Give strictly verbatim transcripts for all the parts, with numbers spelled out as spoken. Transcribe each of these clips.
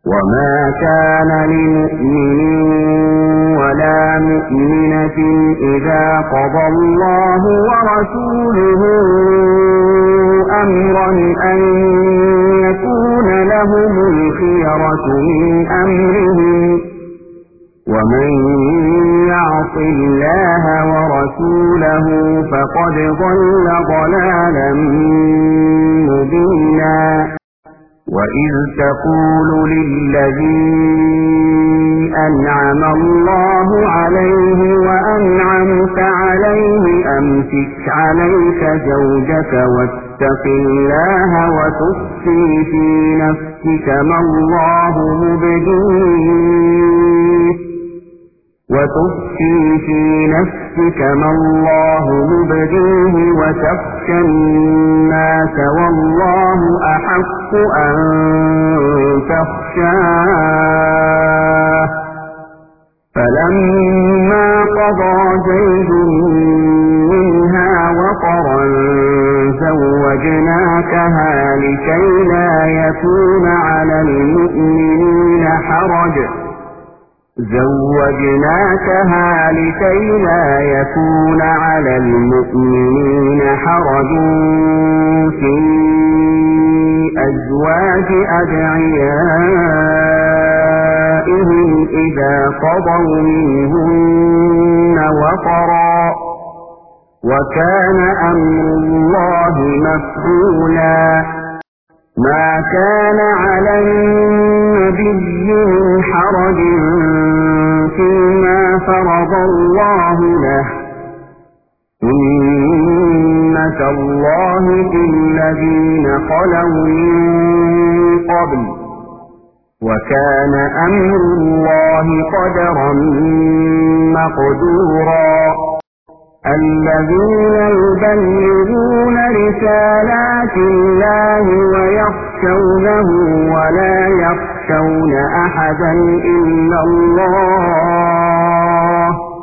وما كان لمؤمن ولا مؤمنة إذا قضى الله ورسوله أمرا أن يكون لهم الخيرة من أمرهم ومن يعص الله ورسوله فقد ضل ضلالا مبينا وإذ تقول للذي أنعم الله عليه وأنعمت عليه أمسك عليك زوجك واتق الله وتخفي في نفسك ما الله مبديه وتخفي في نفسك ما الله مبديه وتخشى الناس والله أحق أن تخشاه فلما قضى زيد منها وطرا زوجناكها لكي لا يكون على المؤمنين حرج زوجناكها لكي لا يكون على المؤمنين حرج في أزواج أدعيائهم إذا قضوا منهن وطرا وكان أمر الله مفعولا ما كان على النبي من حرج فيما فرض الله له سنة الله في الذين خلوا من قبل وكان أمر الله قدرا مقدورا الذين يبلغون رسالات الله ويخشونه ولا يخشون أحدا إلا الله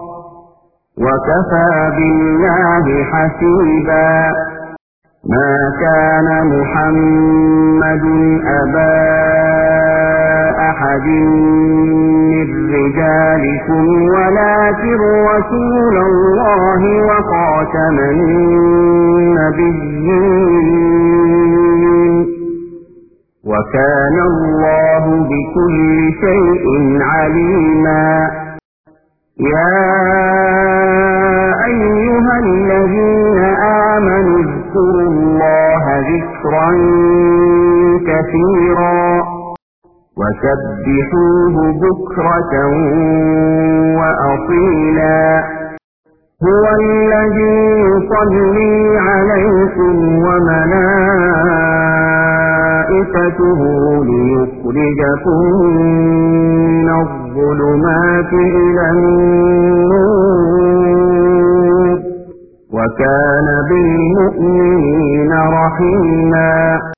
وكفى بالله حسيبا ما كان محمد أبا أحد من رجالكم ولكن رسول الله وخاتم النبيين وكان الله بكل شيء عليما يا أيها الذين آمنوا اذكروا الله ذكرا كثيرا وسبحوه بكرة وأصيلا هو الذي يصلي عليكم وملائكته ليخرجكم من الظلمات إلى النور وكان بالمؤمنين رحيما